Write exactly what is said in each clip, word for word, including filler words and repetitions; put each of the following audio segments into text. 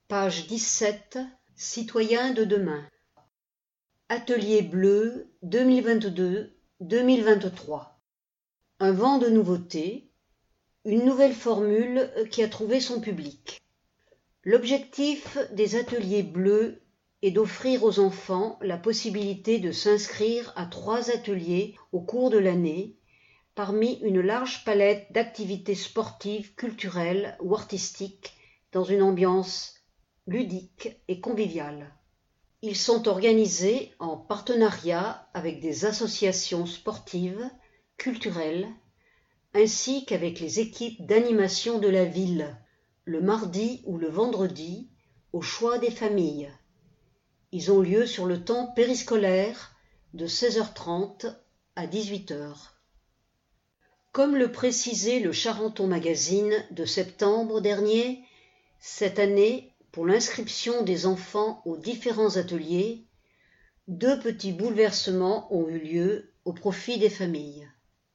Page dix-sept. Citoyens de demain. Atelier bleu deux mille vingt-deux deux mille vingt-trois. Un vent de nouveautés, une nouvelle formule qui a trouvé son public. L'objectif des ateliers bleus est d'offrir aux enfants la possibilité de s'inscrire à trois ateliers au cours de l'année, parmi une large palette d'activités sportives, culturelles ou artistiques, dans une ambiance ludique et conviviale. Ils sont organisés en partenariat avec des associations sportives, culturelles, ainsi qu'avec les équipes d'animation de la ville, le mardi ou le vendredi, au choix des familles. Ils ont lieu sur le temps périscolaire de seize heures trente à dix-huit heures. Comme le précisait le Charenton Magazine de septembre dernier, cette année, pour l'inscription des enfants aux différents ateliers, deux petits bouleversements ont eu lieu au profit des familles.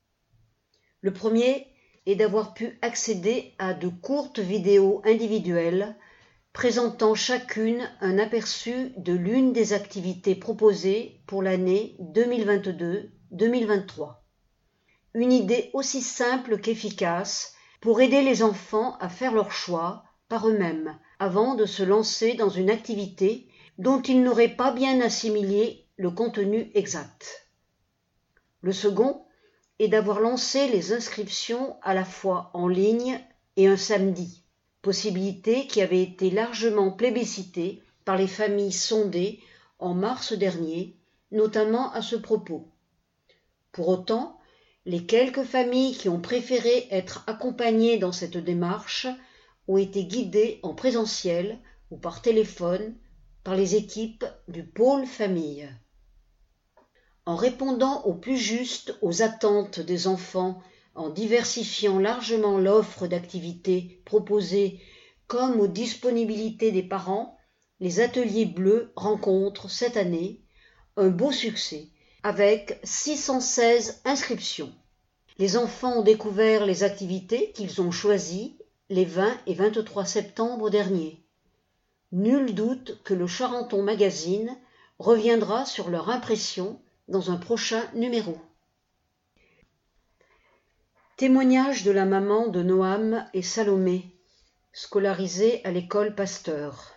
Le premier est d'avoir pu accéder à de courtes vidéos individuelles présentant chacune un aperçu de l'une des activités proposées pour l'année deux mille vingt-deux deux mille vingt-trois. Une idée aussi simple qu'efficace pour aider les enfants à faire leur choix par eux-mêmes avant de se lancer dans une activité dont ils n'auraient pas bien assimilé le contenu exact. Le second est d'avoir lancé les inscriptions à la fois en ligne et un samedi, possibilité qui avait été largement plébiscitée par les familles sondées en mars dernier, notamment à ce propos. Pour autant, les quelques familles qui ont préféré être accompagnées dans cette démarche ont été guidées en présentiel ou par téléphone par les équipes du pôle famille. En répondant au plus juste aux attentes des enfants, en diversifiant largement l'offre d'activités proposées comme aux disponibilités des parents, les ateliers bleus rencontrent cette année un beau succès avec six cent seize inscriptions. Les enfants ont découvert les activités qu'ils ont choisies les vingt et vingt-trois septembre dernier. Nul doute que le Charenton Magazine reviendra sur leur impression dans un prochain numéro. Témoignage de la maman de Noam et Salomé, scolarisés à l'école Pasteur.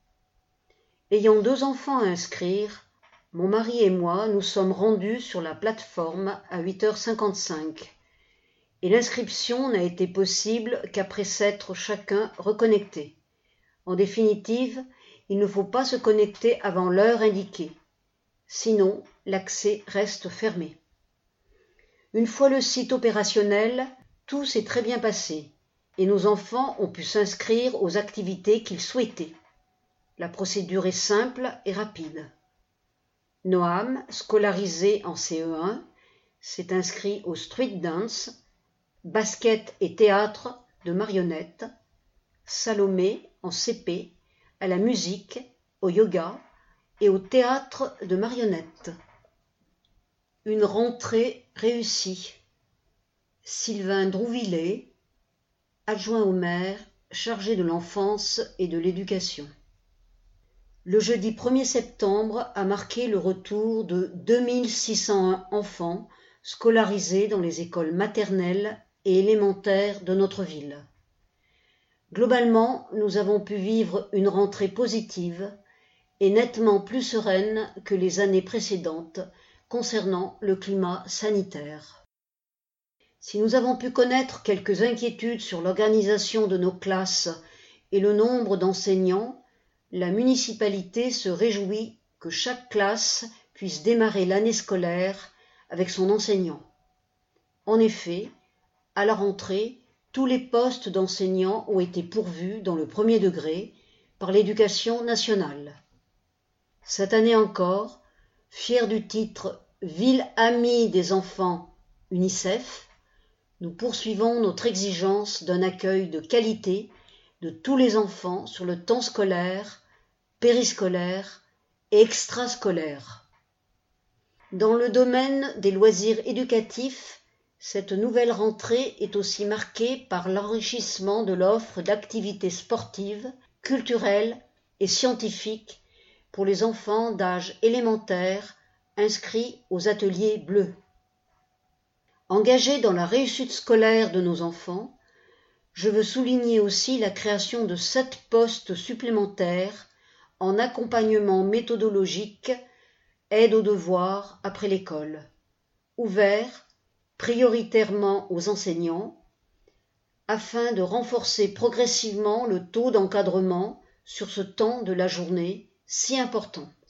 Ayant deux enfants à inscrire, mon mari et moi nous sommes rendus sur la plateforme à huit heures cinquante-cinq. Et l'inscription n'a été possible qu'après s'être chacun reconnecté. En définitive, il ne faut pas se connecter avant l'heure indiquée. Sinon, l'accès reste fermé. Une fois le site opérationnel, tout s'est très bien passé et nos enfants ont pu s'inscrire aux activités qu'ils souhaitaient. La procédure est simple et rapide. Noam, scolarisé en C E un, s'est inscrit au street dance, basket et théâtre de marionnettes, Salomé en C P, à la musique, au yoga et au théâtre de marionnettes. Une rentrée réussie. Sylvain Drouvillet, adjoint au maire, chargé de l'enfance et de l'éducation. Le jeudi premier septembre a marqué le retour de deux mille six cent un enfants scolarisés dans les écoles maternelles et élémentaires de notre ville. Globalement, nous avons pu vivre une rentrée positive et nettement plus sereine que les années précédentes concernant le climat sanitaire. Si nous avons pu connaître quelques inquiétudes sur l'organisation de nos classes et le nombre d'enseignants, la municipalité se réjouit que chaque classe puisse démarrer l'année scolaire avec son enseignant. En effet, à la rentrée, tous les postes d'enseignants ont été pourvus dans le premier degré par l'Éducation nationale. Cette année encore, fiers du titre « Ville amie des enfants UNICEF », nous poursuivons notre exigence d'un accueil de qualité de tous les enfants sur le temps scolaire, périscolaire et extrascolaire. Dans le domaine des loisirs éducatifs, cette nouvelle rentrée est aussi marquée par l'enrichissement de l'offre d'activités sportives, culturelle et scientifique pour les enfants d'âge élémentaire inscrits aux ateliers bleus. Engagé dans la réussite scolaire de nos enfants, je veux souligner aussi la création de sept postes supplémentaires en accompagnement méthodologique, aide aux devoirs après l'école, ouverts prioritairement aux enseignants, afin de renforcer progressivement le taux d'encadrement sur ce temps de la journée si important.